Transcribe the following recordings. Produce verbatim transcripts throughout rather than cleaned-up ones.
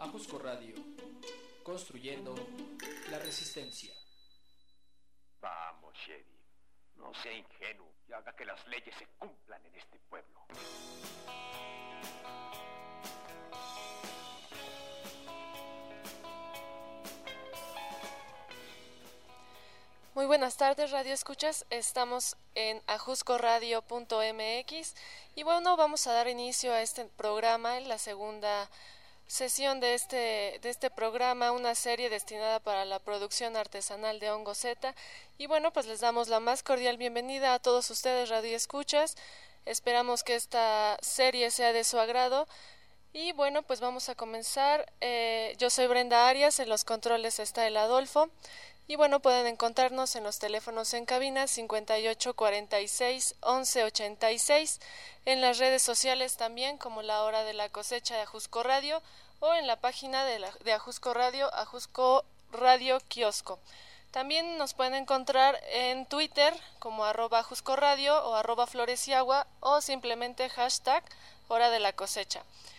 Ajusco Radio, construyendo la resistencia. Vamos, sheriff, no sea ingenuo y haga que las leyes se cumplan en este pueblo. Muy buenas tardes, Radio Escuchas. Estamos en ajusco radio punto m x y bueno, vamos a dar inicio a este programa, en la segunda sesión de este de este programa, una serie destinada para la producción artesanal de hongo Z. Y bueno, pues les damos la más cordial bienvenida a todos ustedes, Radio Escuchas. Esperamos que esta serie sea de su agrado. Y bueno, pues vamos a comenzar. Eh, yo soy Brenda Arias, en los controles está el Adolfo. Y bueno, pueden encontrarnos en los teléfonos en cabina cincuenta y ocho cuarenta y seis once ochenta y seis, en las redes sociales también como La Hora de la Cosecha de Ajusco Radio o en la página de, la, de Ajusco Radio, Ajusco Radio Kiosco. También nos pueden encontrar en Twitter como arroba Ajusco Radio o arroba Flores y Agua o simplemente hashtag Hora de la Cosecha.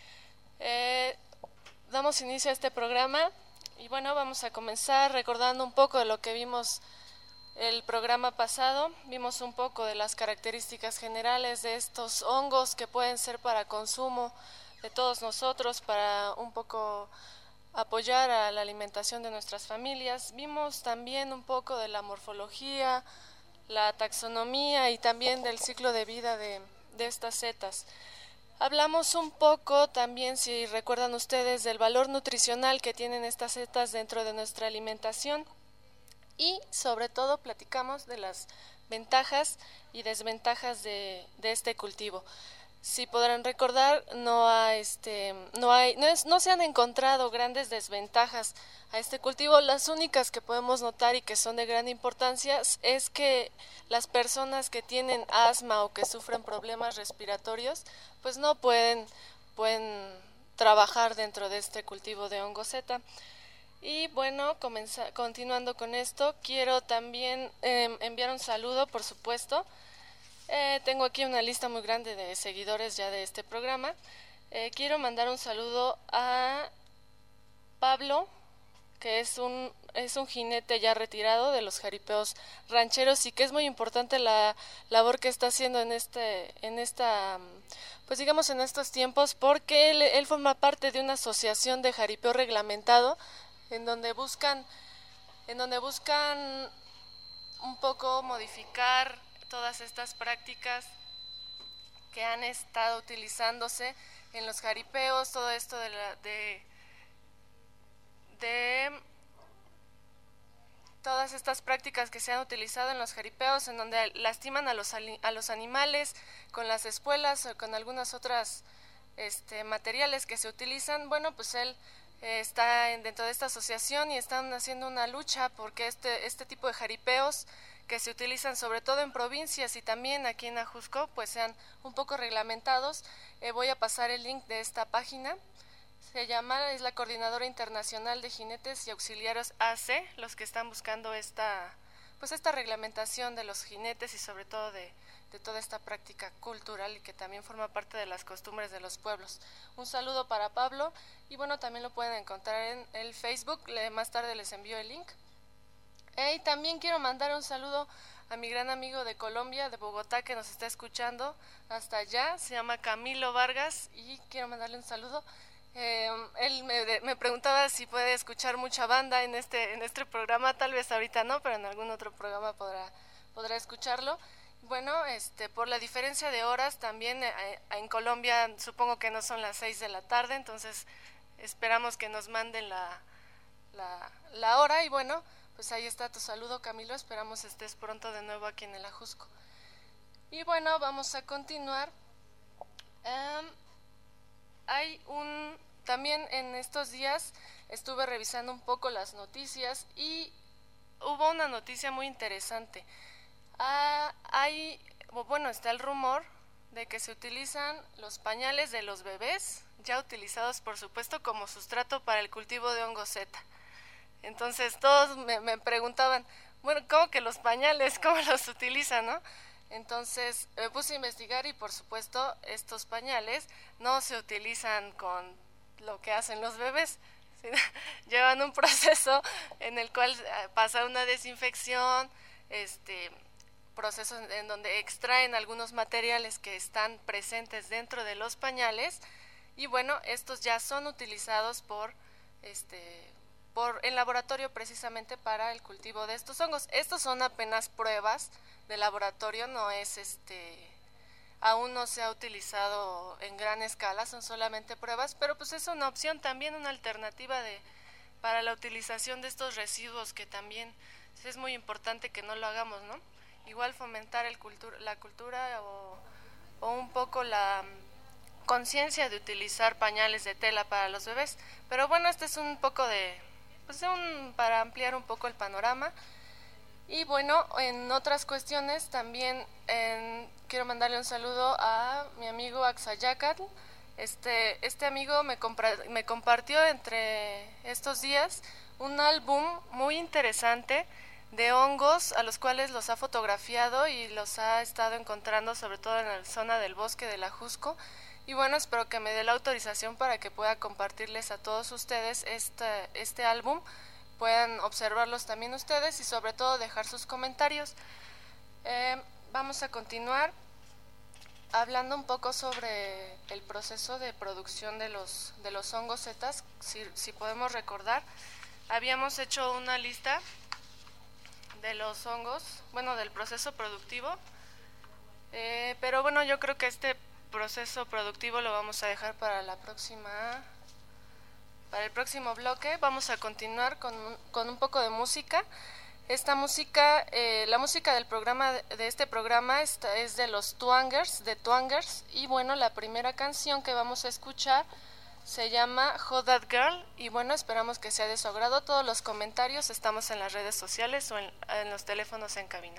Eh, damos inicio a este programa. Y bueno, vamos a comenzar recordando un poco de lo que vimos el programa pasado. Vimos un poco de las características generales de estos hongos que pueden ser para consumo de todos nosotros, para un poco apoyar a la alimentación de nuestras familias. Vimos también un poco de la morfología, la taxonomía y también del ciclo de vida de, de estas setas. Hablamos un poco también, si recuerdan ustedes, del valor nutricional que tienen estas setas dentro de nuestra alimentación y sobre todo platicamos de las ventajas y desventajas de, de este cultivo. Si podrán recordar, no, ha, este, no, hay, no, es, no se han encontrado grandes desventajas a este cultivo. Las únicas que podemos notar y que son de gran importancia es que las personas que tienen asma o que sufren problemas respiratorios, pues no pueden, pueden trabajar dentro de este cultivo de hongo Z. Y bueno, comenzar, continuando con esto, quiero también eh, enviar un saludo, por supuesto. Eh, tengo aquí una lista muy grande de seguidores ya de este programa. Eh, quiero mandar un saludo a Pablo, que es un es un jinete ya retirado de los jaripeos rancheros y que es muy importante la labor que está haciendo en este en esta pues digamos en estos tiempos, porque él, él forma parte de una asociación de jaripeo reglamentado en donde buscan en donde buscan un poco modificar todas estas prácticas que han estado utilizándose en los jaripeos, todo esto de la, de, de todas estas prácticas que se han utilizado en los jaripeos, en donde lastiman a los, a los animales con las espuelas o con algunas otras este, materiales que se utilizan. Bueno, pues él eh, está en, dentro de esta asociación y están haciendo una lucha porque este, este tipo de jaripeos que se utilizan sobre todo en provincias y también aquí en Ajusco, pues sean un poco reglamentados. Eh, voy a pasar el link de esta página. Se llama, es la Coordinadora Internacional de Jinetes y Auxiliares A C, los que están buscando esta, pues esta reglamentación de los jinetes y sobre todo de, de toda esta práctica cultural y que también forma parte de las costumbres de los pueblos. Un saludo para Pablo y bueno, también lo pueden encontrar en el Facebook, le, más tarde les envío el link. Y también quiero mandar un saludo a mi gran amigo de Colombia, de Bogotá, que nos está escuchando hasta allá. Se llama Camilo Vargas y quiero mandarle un saludo. Eh, él me, me preguntaba si puede escuchar mucha banda en este en este programa. Tal vez ahorita no, pero en algún otro programa podrá podrá escucharlo. Bueno, este por la diferencia de horas también eh, en Colombia supongo que no son las seis de la tarde, entonces esperamos que nos manden la la, la hora y bueno, pues ahí está tu saludo, Camilo, esperamos estés pronto de nuevo aquí en el Ajusco. Y bueno, vamos a continuar. Um, hay un, también en estos días estuve revisando un poco las noticias y hubo una noticia muy interesante. Ah, hay, bueno, está el rumor de que se utilizan los pañales de los bebés, ya utilizados por supuesto como sustrato para el cultivo de hongo Z. Entonces todos me, me preguntaban, bueno, ¿cómo que los pañales? ¿Cómo los utilizan, no? Entonces me puse a investigar y por supuesto estos pañales no se utilizan con lo que hacen los bebés, llevan un proceso en el cual pasa una desinfección, este proceso en donde extraen algunos materiales que están presentes dentro de los pañales, y bueno, estos ya son utilizados por este por el laboratorio precisamente para el cultivo de estos hongos. Estos son apenas pruebas de laboratorio, no es este aún no se ha utilizado en gran escala, son solamente pruebas, pero pues es una opción también, una alternativa de para la utilización de estos residuos, que también es muy importante que no lo hagamos, ¿no? Igual fomentar el cultura, la cultura o, o un poco la conciencia de utilizar pañales de tela para los bebés. Pero bueno, este es un poco de, pues un, para ampliar un poco el panorama. Y bueno, en otras cuestiones también en, quiero mandarle un saludo a mi amigo Axayacatl. Este, este amigo me, compra, me compartió entre estos días un álbum muy interesante de hongos a los cuales los ha fotografiado y los ha estado encontrando sobre todo en la zona del bosque de la Jusco. Y bueno, espero que me dé la autorización para que pueda compartirles a todos ustedes este, este álbum, puedan observarlos también ustedes y sobre todo dejar sus comentarios. Eh, vamos a continuar hablando un poco sobre el proceso de producción de los, de los hongos setas. Si, si podemos recordar, habíamos hecho una lista de los hongos, bueno, del proceso productivo, eh, pero bueno, yo creo que este proceso productivo lo vamos a dejar para la próxima, para el próximo bloque. Vamos a continuar con un, con un poco de música. Esta música, eh, la música del programa, de este programa esta es de los Twangers, de Twangers, y bueno, la primera canción que vamos a escuchar se llama How That Girl, y bueno, esperamos que sea de su agrado. Todos los comentarios estamos en las redes sociales o en, en los teléfonos en cabina.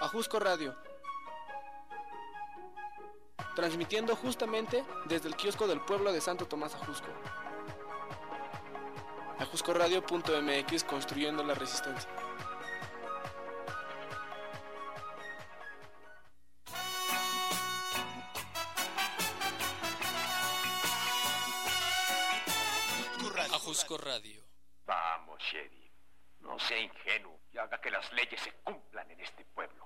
Ajusco Radio, transmitiendo justamente desde el kiosco del pueblo de Santo Tomás Ajusco. ajusco radio punto m x, construyendo la resistencia. Ajusco Radio. Vamos, sheriff. No sea ingenuo y haga que las leyes se cumplan en este pueblo.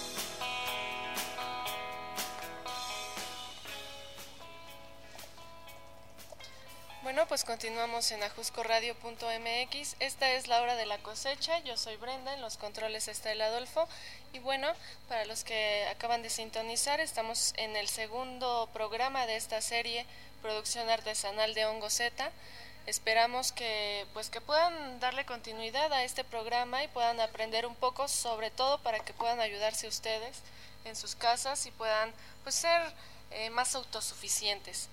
Bueno, pues continuamos en ajusco radio punto m x. Esta es la hora de la cosecha. Yo soy Brenda, en los controles está el Adolfo. Y bueno, para los que acaban de sintonizar, estamos en el segundo programa de esta serie, Producción Artesanal de Hongo Z. Esperamos que pues que puedan darle continuidad a este programa y puedan aprender un poco, sobre todo para que puedan ayudarse ustedes en sus casas y puedan pues ser eh, más autosuficientes.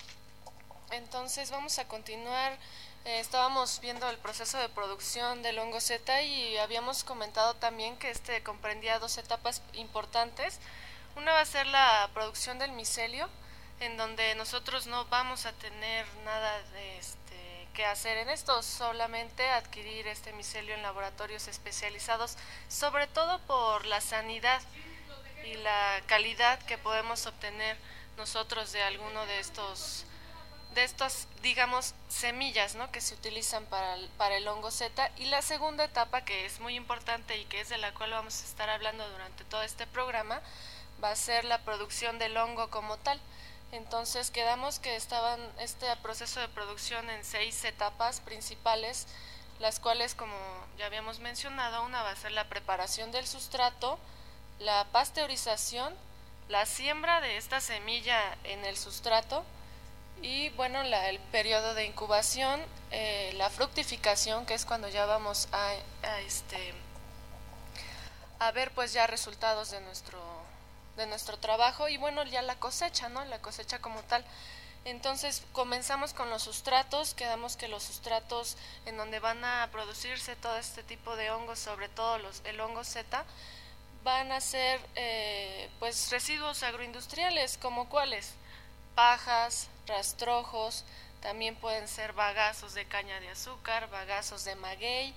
Entonces vamos a continuar. Eh, estábamos viendo el proceso de producción del hongo Z y habíamos comentado también que este comprendía dos etapas importantes. Una va a ser la producción del micelio, en donde nosotros no vamos a tener nada de este que hacer en esto, solamente adquirir este micelio en laboratorios especializados, sobre todo por la sanidad y la calidad que podemos obtener nosotros de alguno de estos de estas, digamos, semillas, ¿no?, que se utilizan para el, para el hongo Z. Y la segunda etapa, que es muy importante y que es de la cual vamos a estar hablando durante todo este programa, va a ser la producción del hongo como tal. Entonces quedamos que estaban este proceso de producción en seis etapas principales, las cuales, como ya habíamos mencionado, una va a ser la preparación del sustrato, la pasteurización, la siembra de esta semilla en el sustrato y bueno, la, el periodo de incubación, eh, la fructificación, que es cuando ya vamos a, a este a ver pues ya resultados de nuestro de nuestro trabajo y bueno, ya la cosecha, ¿no? La cosecha como tal. Entonces comenzamos con los sustratos. Quedamos que los sustratos en donde van a producirse todo este tipo de hongos, sobre todo los, el hongo Z, van a ser eh, pues residuos agroindustriales, como cuáles: pajas, rastrojos, también pueden ser bagazos de caña de azúcar, bagazos de maguey,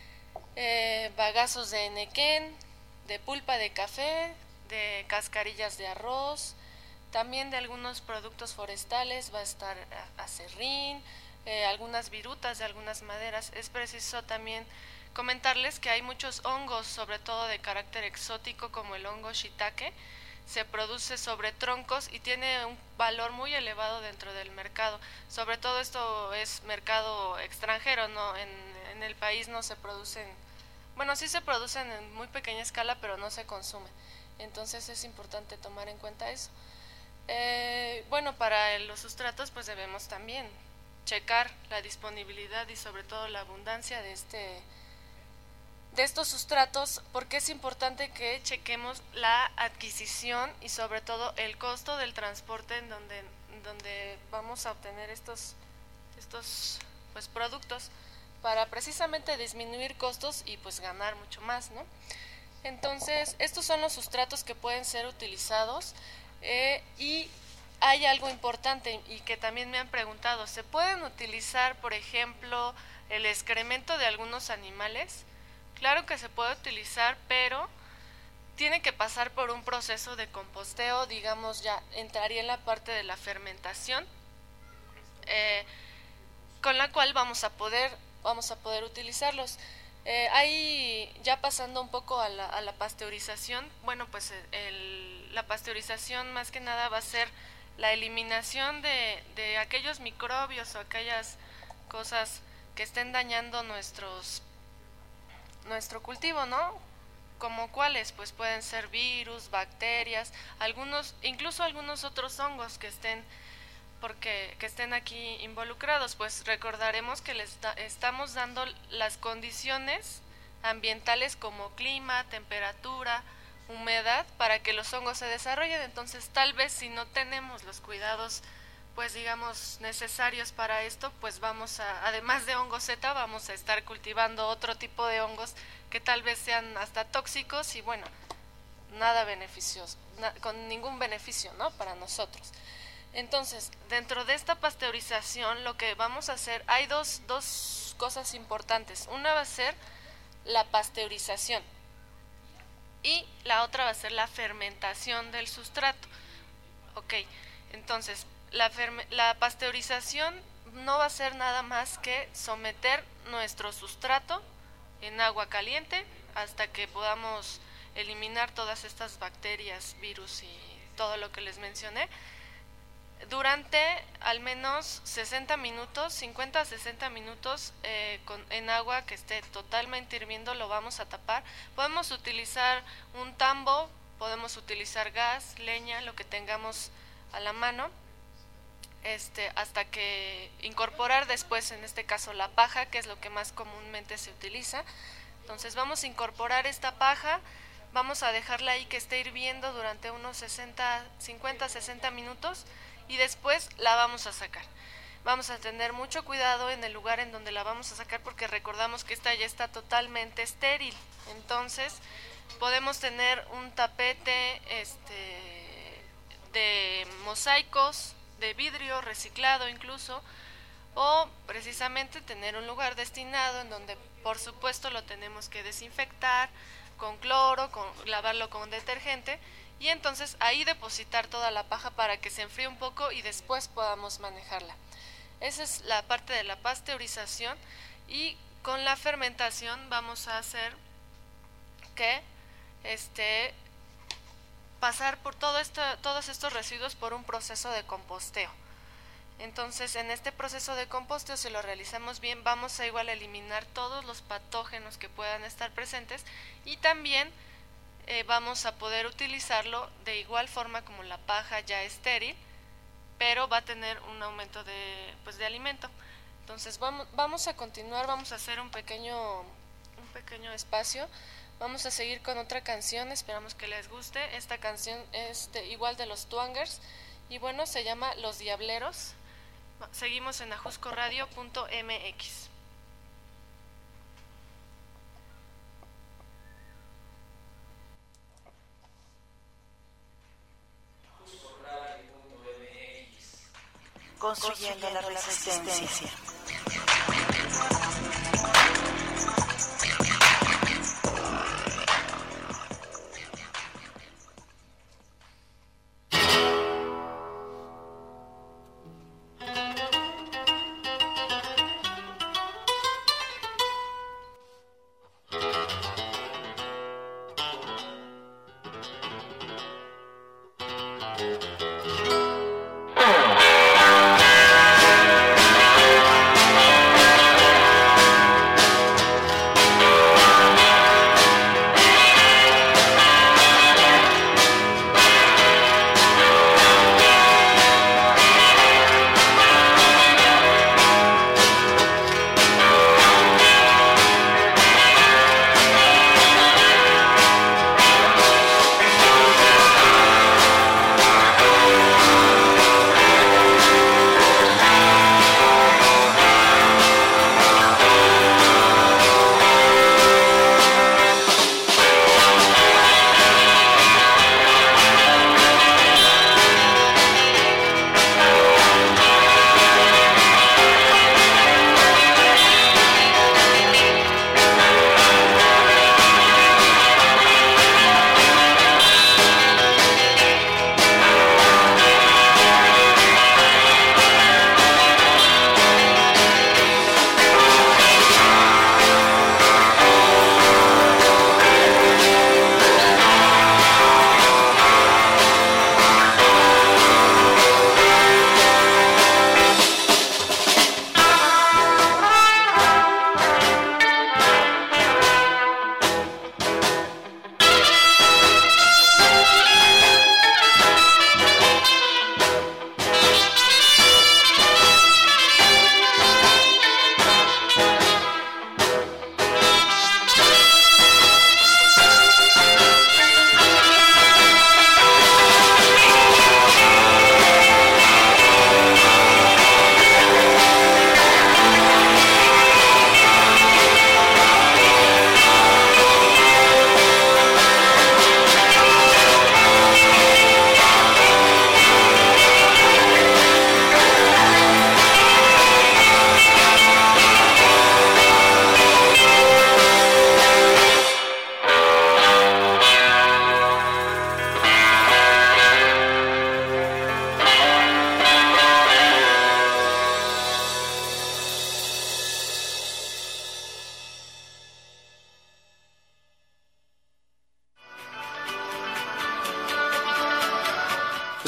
eh, bagazos de enequén, de pulpa de café, de cascarillas de arroz, también de algunos productos forestales va a estar acerrín, eh, algunas virutas de algunas maderas. Es preciso también comentarles que hay muchos hongos, sobre todo de carácter exótico, como el hongo shiitake. Se produce sobre troncos y tiene un valor muy elevado dentro del mercado. Sobre todo esto es mercado extranjero, no en, en el país no se producen, bueno, sí se producen en muy pequeña escala, pero no se consumen. Entonces es importante tomar en cuenta eso. Eh, bueno, para los sustratos pues debemos también checar la disponibilidad y sobre todo la abundancia de este de estos sustratos, porque es importante que chequemos la adquisición y sobre todo el costo del transporte en donde, en donde vamos a obtener estos, estos pues, productos, para precisamente disminuir costos y pues ganar mucho más, ¿no? Entonces, estos son los sustratos que pueden ser utilizados eh, y hay algo importante y que también me han preguntado: ¿se pueden utilizar, por ejemplo, el excremento de algunos animales? Claro que se puede utilizar, pero tiene que pasar por un proceso de composteo, digamos, ya entraría en la parte de la fermentación, eh, con la cual vamos a poder, vamos a poder utilizarlos. Eh, ahí, ya pasando un poco a la, a la pasteurización, bueno, pues el, la pasteurización más que nada va a ser la eliminación de, de aquellos microbios o aquellas cosas que estén dañando nuestros nuestro cultivo, ¿no? Como cuáles, pues pueden ser virus, bacterias, algunos, incluso algunos otros hongos que estén porque que estén aquí involucrados. Pues recordaremos que les da, estamos dando las condiciones ambientales como clima, temperatura, humedad para que los hongos se desarrollen. Entonces, tal vez si no tenemos los cuidados, pues digamos, necesarios para esto, pues vamos a, además de hongo Z, vamos a estar cultivando otro tipo de hongos que tal vez sean hasta tóxicos y bueno, nada beneficioso, na, con ningún beneficio, ¿no? Para nosotros. Entonces, dentro de esta pasteurización, lo que vamos a hacer, hay dos, dos cosas importantes. Una va a ser la pasteurización y la otra va a ser la fermentación del sustrato. Ok, entonces, la, ferme, la pasteurización no va a ser nada más que someter nuestro sustrato en agua caliente hasta que podamos eliminar todas estas bacterias, virus y todo lo que les mencioné. Durante al menos sesenta minutos, cincuenta a sesenta minutos eh, con, en agua que esté totalmente hirviendo, lo vamos a tapar. Podemos utilizar un tambo, podemos utilizar gas, leña, lo que tengamos a la mano, este, hasta que incorporar después, en este caso la paja, que es lo que más comúnmente se utiliza. Entonces vamos a incorporar esta paja, vamos a dejarla ahí que esté hirviendo durante unos sesenta, cincuenta a sesenta minutos. Y después la vamos a sacar. Vamos a tener mucho cuidado en el lugar en donde la vamos a sacar porque recordamos que esta ya está totalmente estéril. Entonces podemos tener un tapete este, de mosaicos, de vidrio reciclado incluso, o precisamente tener un lugar destinado en donde por supuesto lo tenemos que desinfectar con cloro, con, lavarlo con detergente. Y entonces ahí depositar toda la paja para que se enfríe un poco y después podamos manejarla. Esa es la parte de la pasteurización. Y con la fermentación vamos a hacer que este, pasar por todo esto, todos estos residuos por un proceso de composteo. Entonces en este proceso de composteo, si lo realizamos bien, vamos a igual eliminar todos los patógenos que puedan estar presentes y también Eh, vamos a poder utilizarlo de igual forma como la paja ya estéril, pero va a tener un aumento de, pues, de alimento. Entonces vamos, vamos a continuar, vamos a hacer un pequeño, un pequeño espacio, vamos a seguir con otra canción, esperamos que les guste. Esta canción es de, igual de los Twangers y bueno, se llama Los Diableros. Seguimos en ajusco radio punto m x. Construyendo la resistencia.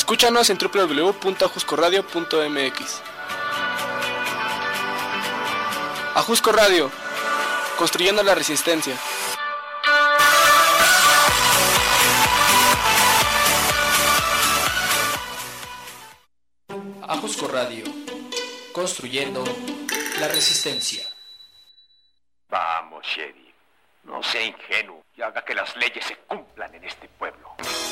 Escúchanos en doble u doble u doble u punto ajusco radio punto m x. Ajusco Radio, construyendo la resistencia. Ajusco Radio, construyendo la resistencia. Vamos, sheriff. No sea ingenuo y haga que las leyes se cumplan en este pueblo.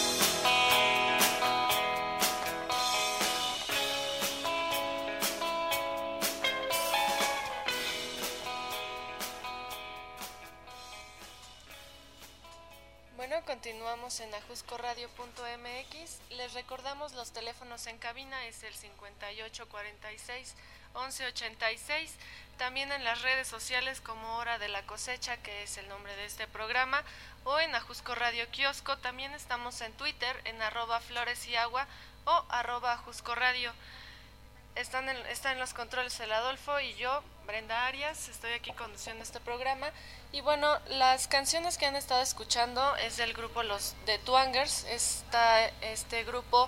Bueno, continuamos en ajusco radio punto m x. Les recordamos los teléfonos en cabina, es el cincuenta y ocho cuarenta y seis once ochenta y seis. También en las redes sociales como Hora de la Cosecha, que es el nombre de este programa, o en Ajusco Radio Kiosco. También estamos en Twitter en arroba flores y agua o arroba ajusco radio. Están en, están en los controles el Adolfo y yo, Brenda Arias, estoy aquí conduciendo este programa. Y bueno, las canciones que han estado escuchando es del grupo Los The Twangers. Esta, este grupo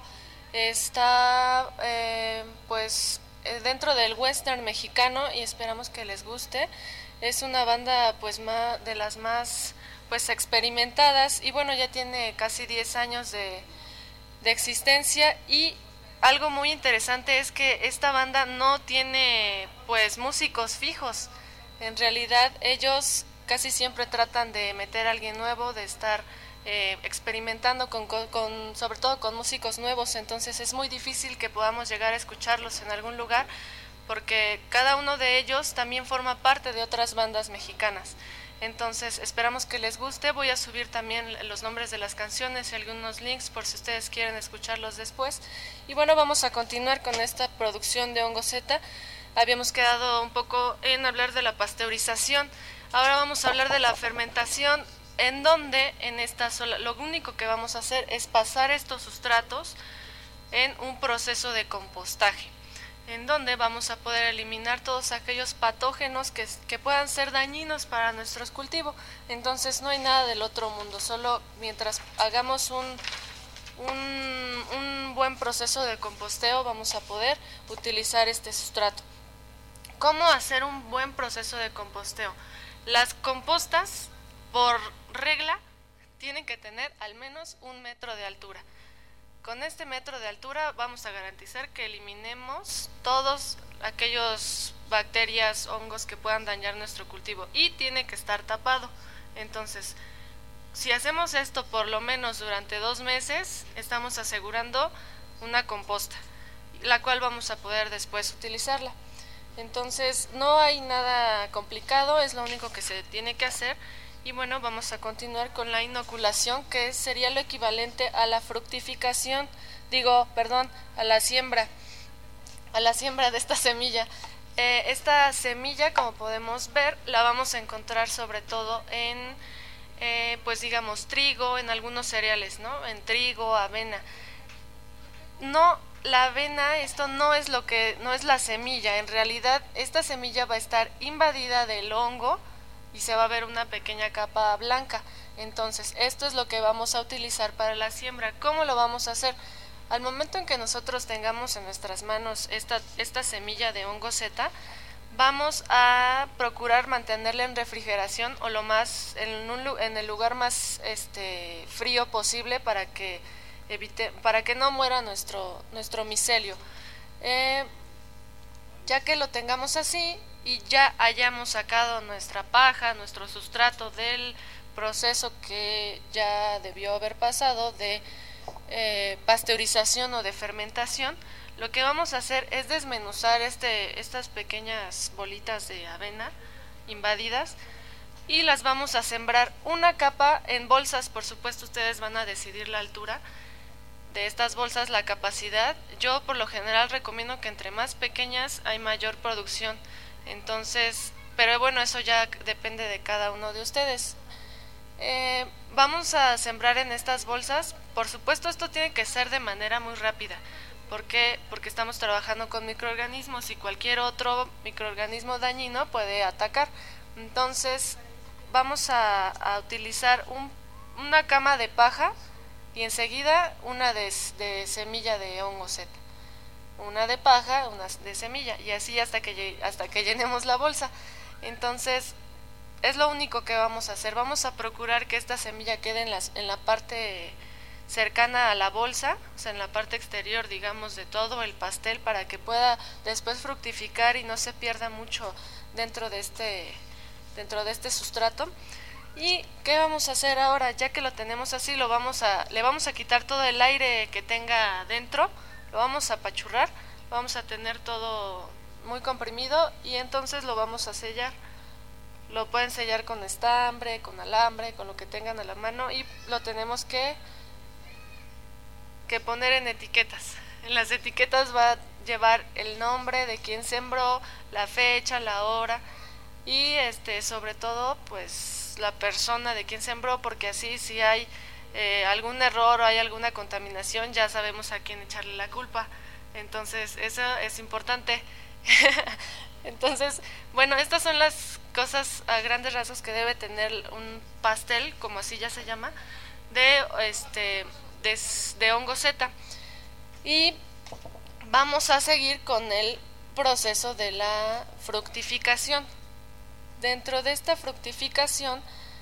está eh, pues dentro del western mexicano y esperamos que les guste. Es una banda pues más, de las más pues experimentadas y bueno, ya tiene casi diez años de, de existencia. Y algo muy interesante es que esta banda no tiene pues músicos fijos. En realidad ellos casi siempre tratan de meter a alguien nuevo, de estar eh, experimentando con, con, con, sobre todo con músicos nuevos. Entonces es muy difícil que podamos llegar a escucharlos en algún lugar, porque cada uno de ellos también forma parte de otras bandas mexicanas. Entonces esperamos que les guste. Voy a subir también los nombres de las canciones y algunos links por si ustedes quieren escucharlos después. Y bueno, vamos a continuar con esta producción de Hongo Z. Habíamos quedado un poco en hablar de la pasteurización. Ahora vamos a hablar de la fermentación, en donde en esta sola, lo único que vamos a hacer es pasar estos sustratos en un proceso de compostaje, en donde vamos a poder eliminar todos aquellos patógenos que, que puedan ser dañinos para nuestros cultivos. Entonces no hay nada del otro mundo, solo mientras hagamos un, un, un buen proceso de composteo vamos a poder utilizar este sustrato. ¿Cómo hacer un buen proceso de composteo? Las compostas, por regla, tienen que tener al menos un metro de altura. Con este metro de altura vamos a garantizar que eliminemos todos aquellos bacterias, hongos que puedan dañar nuestro cultivo, y tiene que estar tapado. Entonces, si hacemos esto por lo menos durante dos meses, estamos asegurando una composta, la cual vamos a poder después utilizarla. Entonces no hay nada complicado, es lo único que se tiene que hacer. Y bueno, vamos a continuar con la inoculación, que sería lo equivalente a la fructificación, digo, perdón, a la siembra, a la siembra de esta semilla. Eh, esta semilla, como podemos ver, la vamos a encontrar sobre todo en, eh, pues digamos, trigo, en algunos cereales, ¿no? En trigo, avena. No, la avena, esto no es lo que, no es la semilla. En realidad, esta semilla va a estar invadida del hongo y se va a ver una pequeña capa blanca. Entonces, esto es lo que vamos a utilizar para la siembra. ¿Cómo lo vamos a hacer? Al momento en que nosotros tengamos en nuestras manos esta, esta semilla de hongo Z, vamos a procurar mantenerla en refrigeración o lo más en, un, en el lugar más este, frío posible para que evite, para que no muera nuestro, nuestro micelio. Eh, ya que lo tengamos así y ya hayamos sacado nuestra paja, nuestro sustrato del proceso que ya debió haber pasado de eh, pasteurización o de fermentación, lo que vamos a hacer es desmenuzar este, estas pequeñas bolitas de avena invadidas y las vamos a sembrar una capa en bolsas. Por supuesto, ustedes van a decidir la altura de estas bolsas, la capacidad. Yo por lo general recomiendo que entre más pequeñas hay mayor producción. Entonces, pero bueno, eso ya depende de cada uno de ustedes. Eh, vamos a sembrar en estas bolsas. Por supuesto, esto tiene que ser de manera muy rápida. ¿Por qué? Porque estamos trabajando con microorganismos y cualquier otro microorganismo dañino puede atacar. Entonces, vamos a, a utilizar un, una cama de paja y enseguida una de, de semilla de hongo Z, una de paja, una de semilla, y así hasta que, hasta que llenemos la bolsa. Entonces es lo único que vamos a hacer. Vamos a procurar que esta semilla quede en, las, en la parte cercana a la bolsa, o sea, en la parte exterior, digamos, de todo el pastel, para que pueda después fructificar y no se pierda mucho dentro de este, dentro de este sustrato. ¿Y qué vamos a hacer ahora? Ya que lo tenemos así, lo vamos a, le vamos a quitar todo el aire que tenga dentro, lo vamos a apachurrar, lo vamos a tener todo muy comprimido y entonces lo vamos a sellar. Lo pueden sellar con estambre, con alambre, con lo que tengan a la mano, y lo tenemos que, que poner en etiquetas. En las etiquetas va a llevar el nombre de quien sembró, la fecha, la hora y este sobre todo pues la persona de quien sembró, porque así si hay eh, algún error o hay alguna contaminación ya sabemos a quién echarle la culpa. Entonces eso es importante. Entonces, bueno, estas son las cosas a grandes rasgos que debe tener un pastel, como así ya se llama, de este de, de hongo Z. Y vamos a seguir con el proceso de la fructificación. Dentro de esta fructificación,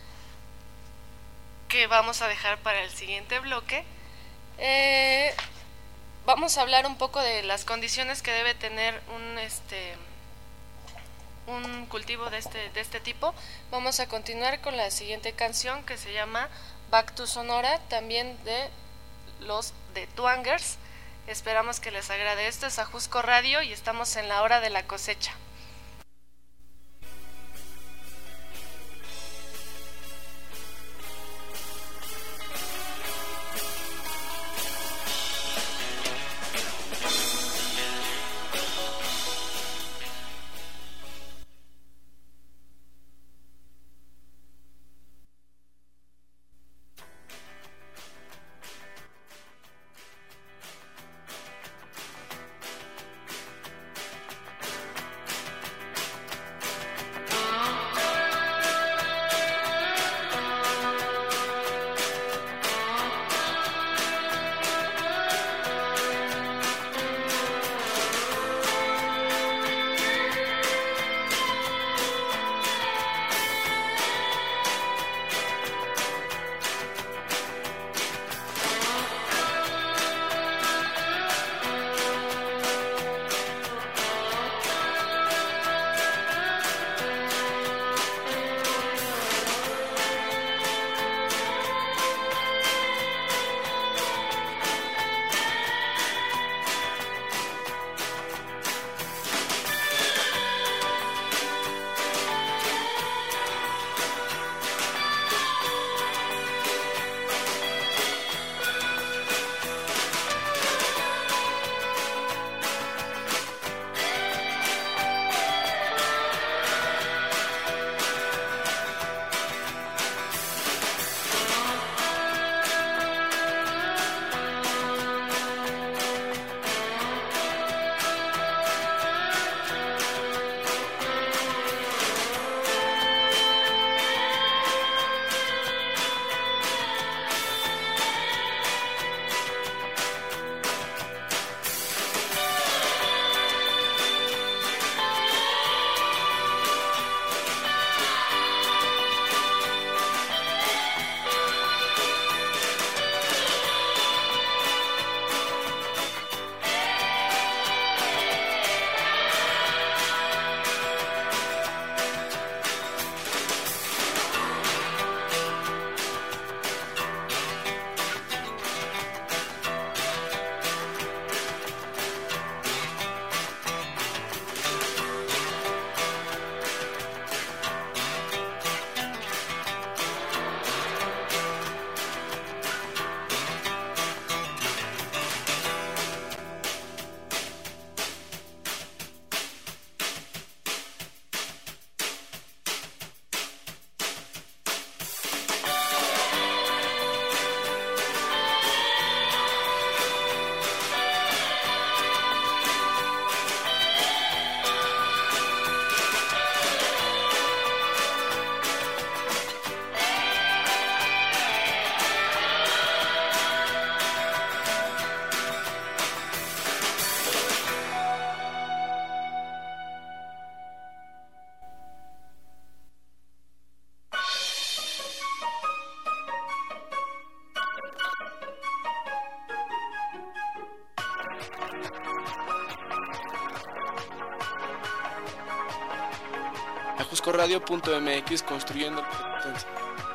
que vamos a dejar para el siguiente bloque, eh, vamos a hablar un poco de las condiciones que debe tener un este un cultivo de este de este tipo. Vamos a continuar con la siguiente canción, que se llama Back to Sonora, también de los The Twangers. Esperamos que les agrade. Esto es Ajusco Radio y estamos en la hora de la cosecha. ajusco radio punto m x, construyendo la resistencia.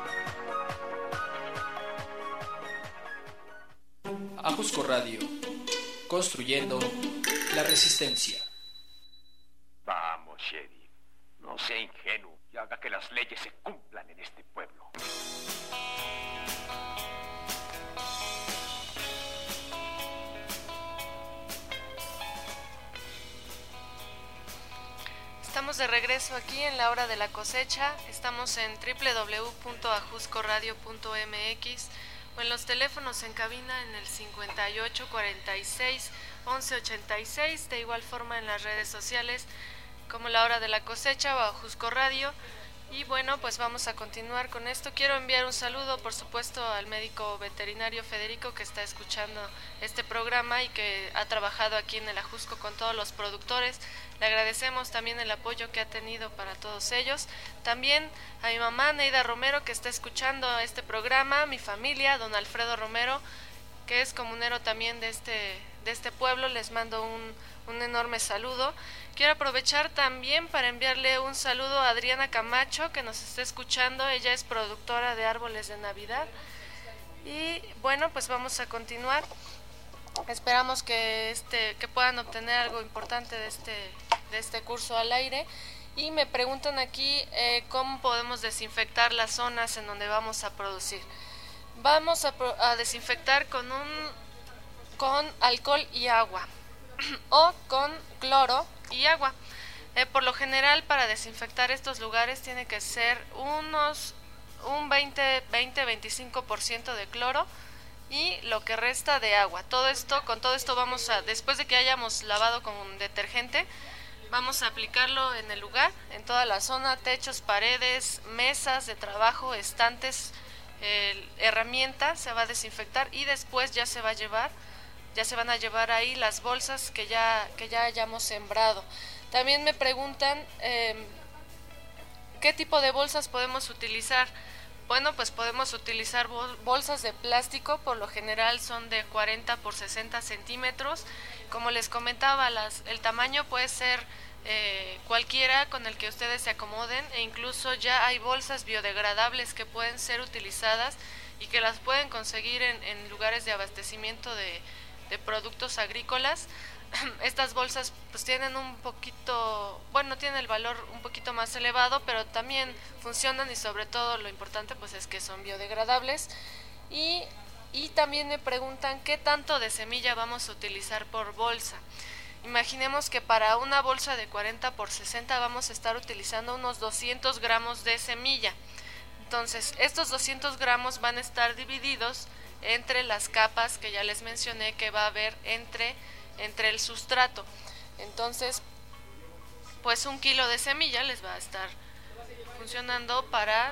Ajusco Radio, construyendo la resistencia. Vamos, sheriff. No sea ingenuo y haga que las leyes se cumplan en este pueblo. Estamos de regreso aquí en la hora de la cosecha. Estamos en doble u doble u doble u punto ajusco radio punto m x o en los teléfonos en cabina en el cincuenta y ocho cuarenta y seis once ochenta y seis, de igual forma en las redes sociales como la hora de la cosecha o Ajusco Radio. Y bueno, pues vamos a continuar con esto. Quiero enviar un saludo, por supuesto, al médico veterinario Federico, que está escuchando este programa y que ha trabajado aquí en el Ajusco con todos los productores. Le agradecemos también el apoyo que ha tenido para todos ellos. También a mi mamá Neida Romero, que está escuchando este programa, mi familia, don Alfredo Romero, que es comunero también de este, de este pueblo. Les mando un, un enorme saludo. Quiero aprovechar también para enviarle un saludo a Adriana Camacho, que nos está escuchando. Ella es productora de árboles de Navidad. Y bueno, pues vamos a continuar. Esperamos que este que puedan obtener algo importante de este de este curso al aire. Y me preguntan aquí eh, cómo podemos desinfectar las zonas en donde vamos a producir. Vamos a, a desinfectar con un con alcohol y agua o con cloro y agua. Eh, por lo general, para desinfectar estos lugares tiene que ser unos un veinte a veinticinco por ciento de cloro y lo que resta de agua. Todo esto, con todo esto vamos a, después de que hayamos lavado con detergente, vamos a aplicarlo en el lugar, en toda la zona, techos, paredes, mesas de trabajo, estantes, eh, herramientas, se va a desinfectar y después ya se va a llevar, ya se van a llevar ahí las bolsas que ya, que ya hayamos sembrado. También me preguntan eh, ¿qué tipo de bolsas podemos utilizar? Bueno, pues podemos utilizar bolsas de plástico, por lo general son de cuarenta por sesenta centímetros. Como les comentaba, las, el tamaño puede ser eh, cualquiera con el que ustedes se acomoden, e incluso ya hay bolsas biodegradables que pueden ser utilizadas y que las pueden conseguir en, en lugares de abastecimiento de, de productos agrícolas. Estas bolsas pues tienen un poquito, bueno, tienen el valor un poquito más elevado, pero también funcionan y sobre todo lo importante pues es que son biodegradables. Y, y también me preguntan qué tanto de semilla vamos a utilizar por bolsa. Imaginemos que para una bolsa de cuarenta por sesenta vamos a estar utilizando unos doscientos gramos de semilla. Entonces estos doscientos gramos van a estar divididos entre las capas que ya les mencioné que va a haber entre entre el sustrato. Entonces pues un kilo de semilla les va a estar funcionando para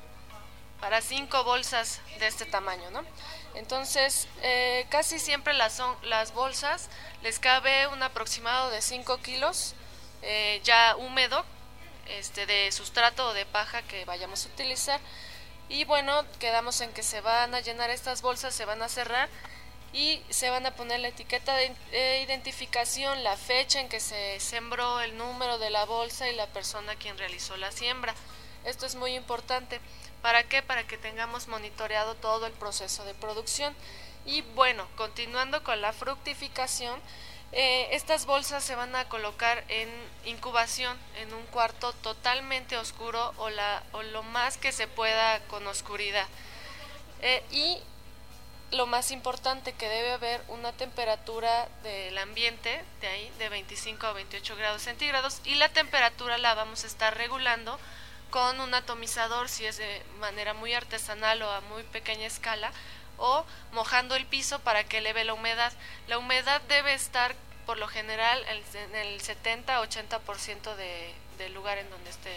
para cinco bolsas de este tamaño, ¿no? Entonces eh, casi siempre las, son, las bolsas les cabe un aproximado de cinco kilos eh, ya húmedo, este, de sustrato o de paja que vayamos a utilizar. Y bueno, quedamos en que se van a llenar estas bolsas, se van a cerrar y se van a poner la etiqueta de eh, identificación, la fecha en que se sembró, el número de la bolsa y la persona quien realizó la siembra. Esto es muy importante. ¿Para qué? Para que tengamos monitoreado todo el proceso de producción. Y bueno, continuando con la fructificación, eh, estas bolsas se van a colocar en incubación en un cuarto totalmente oscuro o, la, o lo más que se pueda con oscuridad. Eh, y lo más importante, que debe haber una temperatura del ambiente de ahí de veinticinco a veintiocho grados centígrados, y la temperatura la vamos a estar regulando con un atomizador si es de manera muy artesanal o a muy pequeña escala, o mojando el piso para que eleve la humedad. La humedad debe estar por lo general en el setenta a ochenta por ciento de, del lugar en donde esté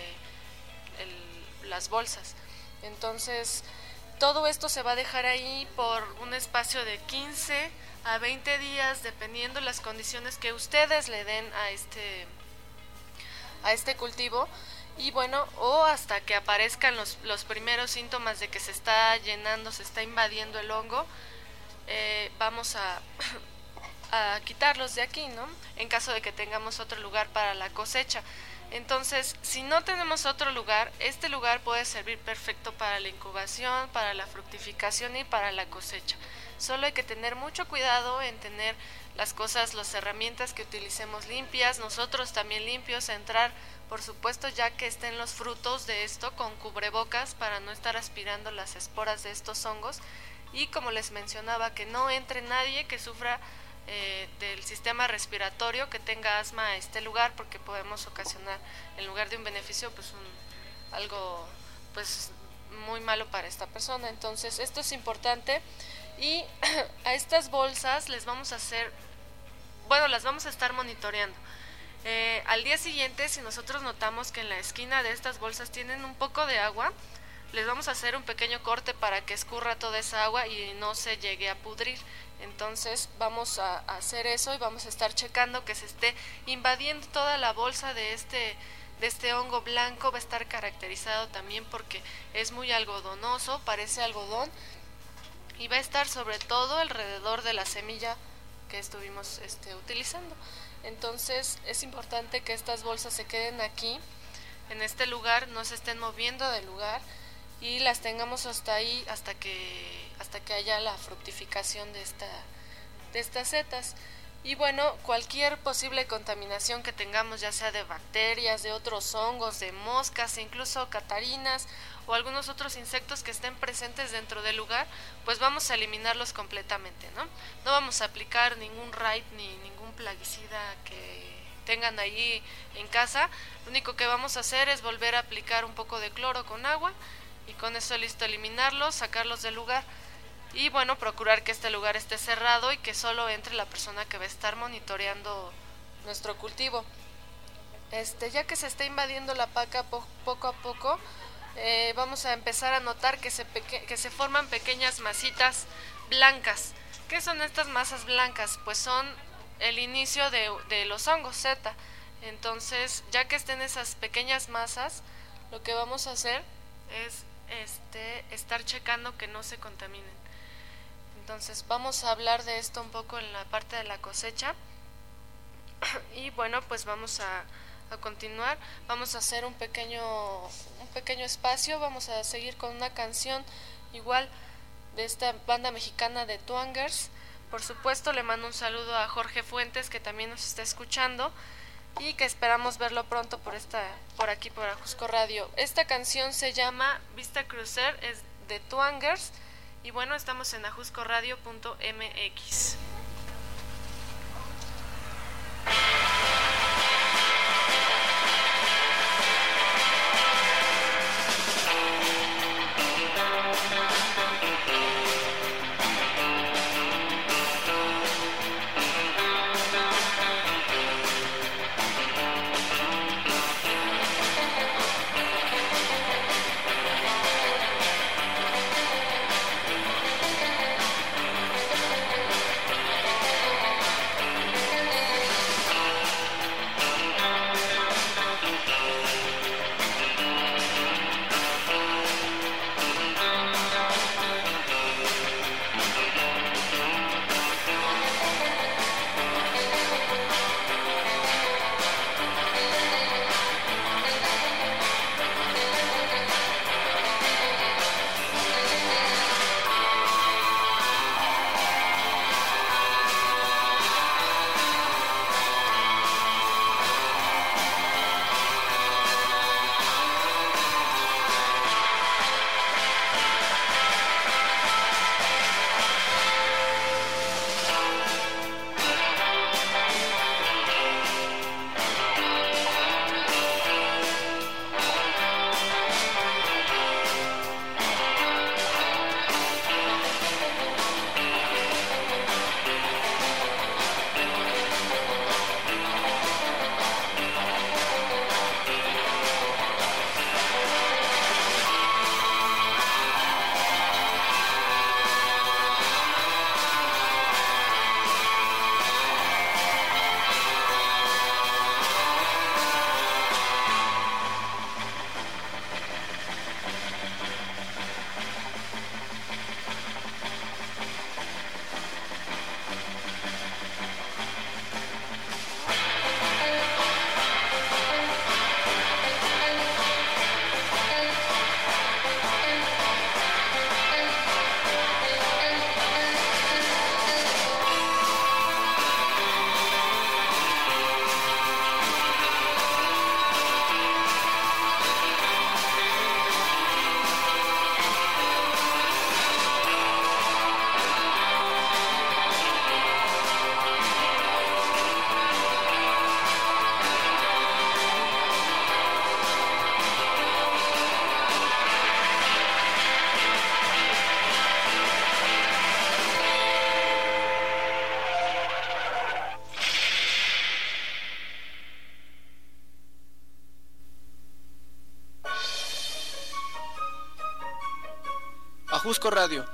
el, las bolsas. Entonces todo esto se va a dejar ahí por un espacio de quince a veinte días, dependiendo las condiciones que ustedes le den a este, a este cultivo. Y bueno, o hasta que aparezcan los, los primeros síntomas de que se está llenando, se está invadiendo el hongo, eh, vamos a, a quitarlos de aquí, ¿no? En caso de que tengamos otro lugar para la cosecha. Entonces, si no tenemos otro lugar, este lugar puede servir perfecto para la incubación, para la fructificación y para la cosecha. Solo hay que tener mucho cuidado en tener las cosas, las herramientas que utilicemos limpias, nosotros también limpios, entrar, por supuesto, ya que estén los frutos de esto, con cubrebocas para no estar aspirando las esporas de estos hongos. Y como les mencionaba, que no entre nadie que sufra eh, del sistema respiratorio, que tenga asma a este lugar, porque podemos ocasionar, en lugar de un beneficio, pues un, algo pues muy malo para esta persona. Entonces esto es importante. Y a estas bolsas les vamos a hacer, bueno, las vamos a estar monitoreando. Eh, al día siguiente, si nosotros notamos que en la esquina de estas bolsas tienen un poco de agua, les vamos a hacer un pequeño corte para que escurra toda esa agua y no se llegue a pudrir. Entonces vamos a hacer eso y vamos a estar checando que se esté invadiendo toda la bolsa de este, de este hongo blanco. Va a estar caracterizado también porque es muy algodonoso, parece algodón, y va a estar sobre todo alrededor de la semilla que estuvimos este, utilizando. Entonces es importante que estas bolsas se queden aquí, en este lugar, no se estén moviendo del lugar y las tengamos hasta ahí, hasta que hasta que haya la fructificación de esta de estas setas. Y bueno, cualquier posible contaminación que tengamos, ya sea de bacterias, de otros hongos, de moscas, incluso catarinas o algunos otros insectos que estén presentes dentro del lugar, pues vamos a eliminarlos completamente, ¿no? No vamos a aplicar ningún raid ni ningún plaguicida que tengan ahí en casa. Lo único que vamos a hacer es volver a aplicar un poco de cloro con agua y con eso listo, eliminarlos, sacarlos del lugar. Y bueno, procurar que este lugar esté cerrado y que solo entre la persona que va a estar monitoreando nuestro cultivo. Este, ya que se está invadiendo la paca po- poco a poco, eh, vamos a empezar a notar que se, peque- que se forman pequeñas masitas blancas. ¿Qué son estas masas blancas? Pues son el inicio de, de los hongos Z. Entonces, ya que estén esas pequeñas masas, lo que vamos a hacer es este, estar checando que no se contaminen. Entonces vamos a hablar de esto un poco en la parte de la cosecha. Y bueno, pues vamos a, a continuar. Vamos a hacer un pequeño, un pequeño espacio. Vamos a seguir con una canción igual de esta banda mexicana de Twangers. Por supuesto, le mando un saludo a Jorge Fuentes, que también nos está escuchando y que esperamos verlo pronto por esta, por aquí, por Ajusco Radio. Esta canción se llama Vista Crucer, es de Twangers. Y bueno, estamos en ajusco radio punto m x. Ajusco Radio,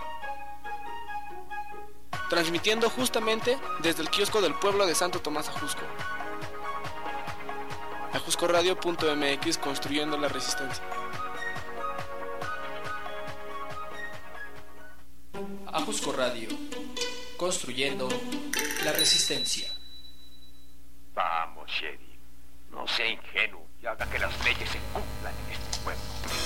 transmitiendo justamente desde el kiosco del pueblo de Santo Tomás Ajusco. ajusco radio punto m x, construyendo la resistencia. Ajusco Radio, construyendo la resistencia. Vamos, sheriff, no sea ingenuo y haga que las leyes se cumplan en este pueblo.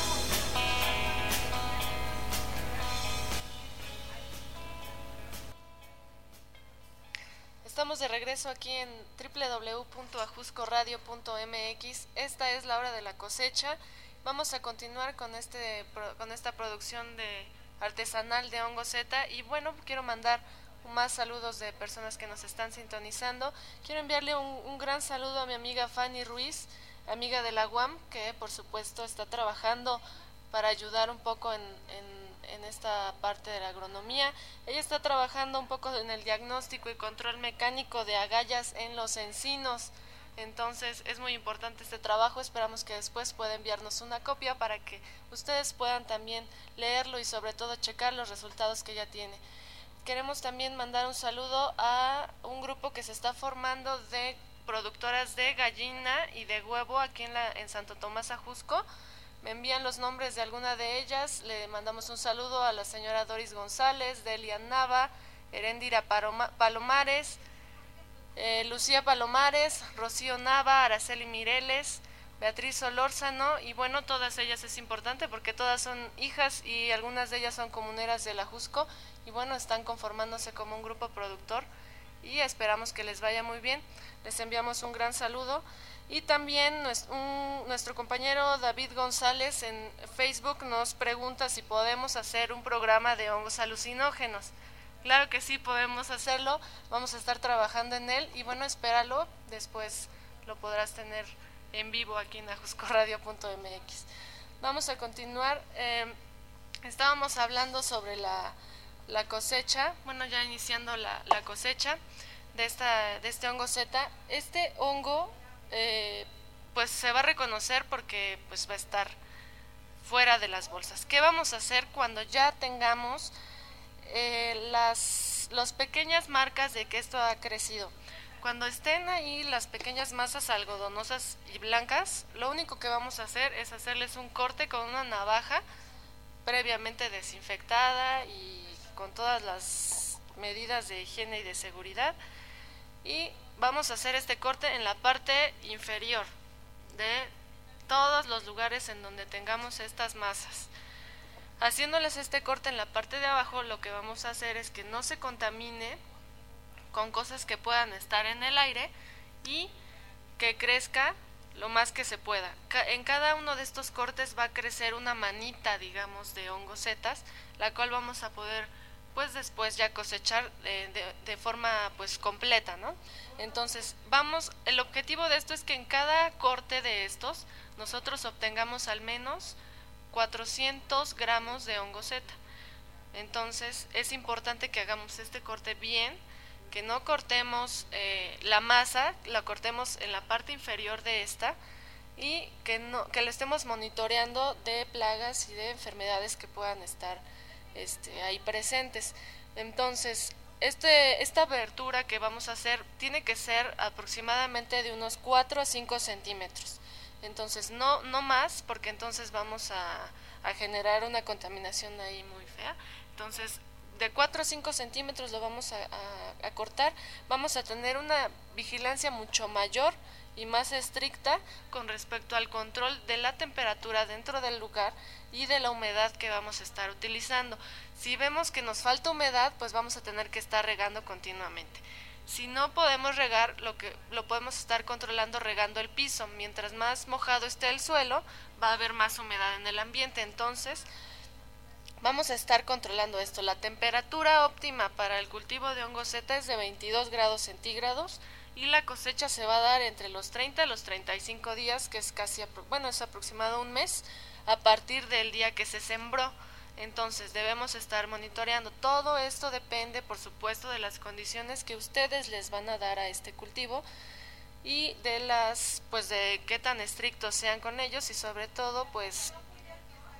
Estamos de regreso aquí en doble u doble u doble u punto ajusco radio punto m x. Esta es la hora de la cosecha. Vamos a continuar con este con esta producción de artesanal de hongo Z, y bueno, quiero mandar más saludos de personas que nos están sintonizando. Quiero enviarle un, un gran saludo a mi amiga Fanny Ruiz, amiga de la U A M, que por supuesto está trabajando para ayudar un poco en, en, en esta parte de la agronomía. Ella está trabajando un poco en el diagnóstico y control mecánico de agallas en los encinos. Entonces es muy importante este trabajo. Esperamos que después pueda enviarnos una copia para que ustedes puedan también leerlo y sobre todo checar los resultados que ella tiene. Queremos también mandar un saludo a un grupo que se está formando de productoras de gallina y de huevo aquí en, la, en Santo Tomás Ajusco. Me envían los nombres de alguna de ellas. Le mandamos un saludo a la señora Doris González, Delia Nava, Heréndira Palomares, Eh, Lucía Palomares, Rocío Nava, Araceli Mireles, Beatriz Solórzano, y bueno, todas ellas es importante porque todas son hijas y algunas de ellas son comuneras del Ajusco, y bueno, están conformándose como un grupo productor y esperamos que les vaya muy bien. Les enviamos un gran saludo. Y también nuestro, un, nuestro compañero David González en Facebook nos pregunta si podemos hacer un programa de hongos alucinógenos. Claro que sí, podemos hacerlo, vamos a estar trabajando en él y bueno, espéralo, después lo podrás tener en vivo aquí en ajusco radio punto m x. Vamos a continuar, eh, estábamos hablando sobre la, la cosecha, bueno, ya iniciando la, la cosecha de, esta, de este hongo Z. Este hongo eh, pues se va a reconocer porque pues va a estar fuera de las bolsas. ¿Qué vamos a hacer cuando ya tengamos Eh, las, las pequeñas marcas de que esto ha crecido? Cuando estén ahí las pequeñas masas algodonosas y blancas, lo único que vamos a hacer es hacerles un corte con una navaja previamente desinfectada y con todas las medidas de higiene y de seguridad, y vamos a hacer este corte en la parte inferior de todos los lugares en donde tengamos estas masas. Haciéndoles este corte en la parte de abajo, lo que vamos a hacer es que no se contamine con cosas que puedan estar en el aire y que crezca lo más que se pueda. En cada uno de estos cortes va a crecer una manita, digamos, de hongos zetas, la cual vamos a poder, pues después ya cosechar de, de, de forma pues completa, ¿no? Entonces, vamos, el objetivo de esto es que en cada corte de estos nosotros obtengamos al menos cuatrocientos gramos de hongo Z. Entonces es importante que hagamos este corte bien, que no cortemos eh, la masa, la cortemos en la parte inferior de esta y que no que le estemos monitoreando de plagas y de enfermedades que puedan estar este, ahí presentes. Entonces este esta abertura que vamos a hacer tiene que ser aproximadamente de unos cuatro a cinco centímetros. Entonces no no más, porque entonces vamos a, a generar una contaminación ahí muy fea. Entonces de cuatro a cinco centímetros lo vamos a, a, a cortar. Vamos a tener una vigilancia mucho mayor y más estricta con respecto al control de la temperatura dentro del lugar y de la humedad que vamos a estar utilizando. Si vemos que nos falta humedad, pues vamos a tener que estar regando continuamente. Si no podemos regar, lo que lo podemos estar controlando regando el piso. Mientras más mojado esté el suelo, va a haber más humedad en el ambiente. Entonces, vamos a estar controlando esto. La temperatura óptima para el cultivo de hongo Z es de veintidós grados centígrados y la cosecha se va a dar entre los treinta a los treinta y cinco días, que es casi, bueno, es aproximado un mes a partir del día que se sembró. Entonces debemos estar monitoreando. Todo esto depende, por supuesto, de las condiciones que ustedes les van a dar a este cultivo y de las, pues de qué tan estrictos sean con ellos y sobre todo, pues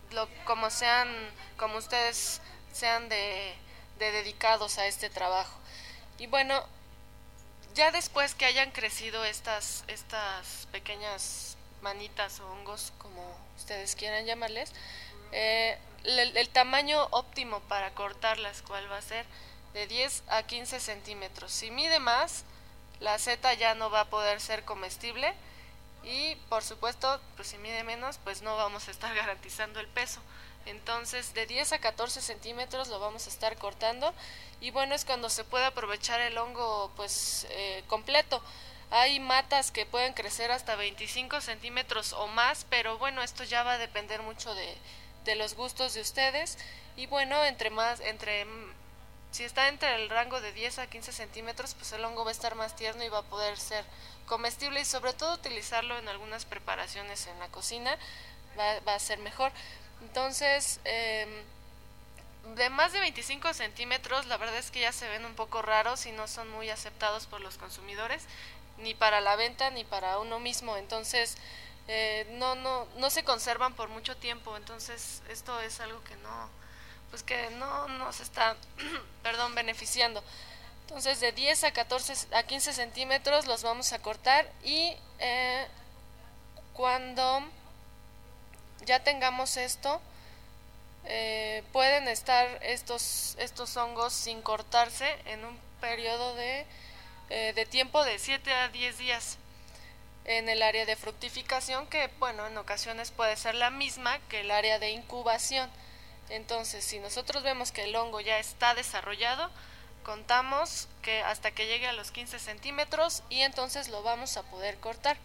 lo, como sean, como ustedes sean de, de dedicados a este trabajo. Y bueno, ya después que hayan crecido estas, estas pequeñas manitas o hongos, como ustedes quieran llamarles, eh, el, el tamaño óptimo para cortarlas, ¿cuál va a ser? De diez a quince centímetros. Si mide más, la seta ya no va a poder ser comestible, y por supuesto, pues si mide menos, pues no vamos a estar garantizando el peso. Entonces de diez a catorce centímetros lo vamos a estar cortando, y bueno, es cuando se puede aprovechar el hongo pues eh, completo. Hay matas que pueden crecer hasta veinticinco centímetros o más, pero bueno, esto ya va a depender mucho de, de los gustos de ustedes. Y bueno, entre más, entre si está entre el rango de diez a quince centímetros, pues el hongo va a estar más tierno y va a poder ser comestible, y sobre todo utilizarlo en algunas preparaciones en la cocina va, va a ser mejor. Entonces, eh, de más de veinticinco centímetros, la verdad es que ya se ven un poco raros y no son muy aceptados por los consumidores, ni para la venta ni para uno mismo. Entonces, eh, no, no, no se conservan por mucho tiempo. Entonces, esto es algo que no, pues que no nos está, perdón, beneficiando. Entonces, de diez a catorce a quince centímetros los vamos a cortar, y eh, cuando ya tengamos esto, eh, pueden estar estos, estos hongos sin cortarse en un periodo de, eh, de tiempo de siete a diez días en el área de fructificación, que bueno, en ocasiones puede ser la misma que el área de incubación. Entonces, si nosotros vemos que el hongo ya está desarrollado, contamos que hasta que llegue a los quince centímetros, y entonces lo vamos a poder cortar.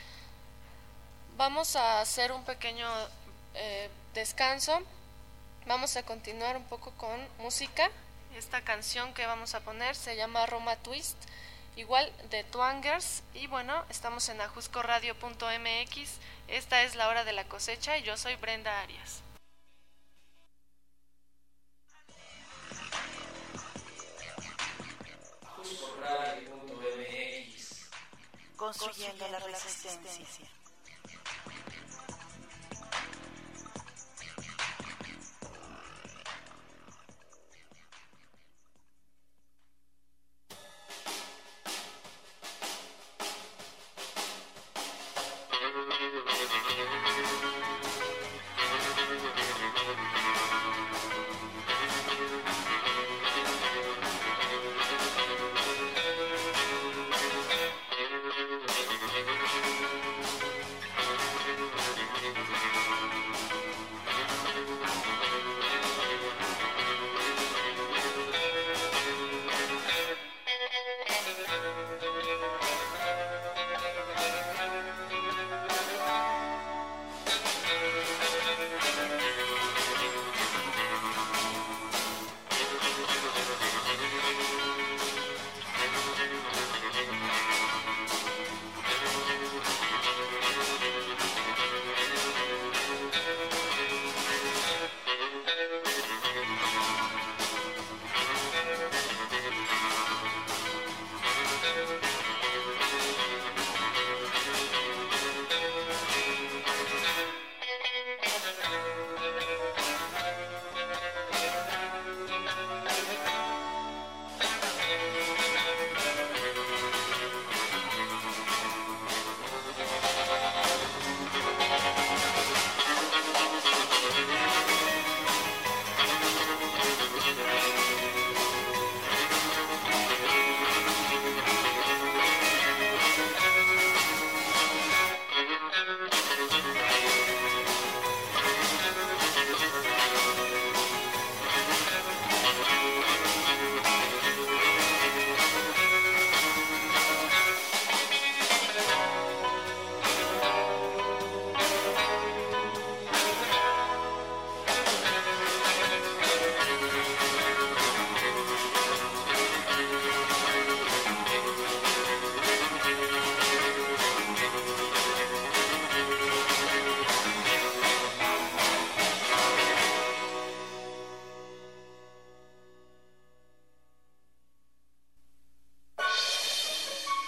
Vamos a hacer un pequeño eh, descanso. Vamos a continuar un poco con música. Esta canción que vamos a poner se llama Aroma Twist, igual de Twangers. Y bueno, estamos en ajusco radio punto m x. Esta es La Hora de la Cosecha y yo soy Brenda Arias. ajusco radio punto m x. Construyendo la resistencia.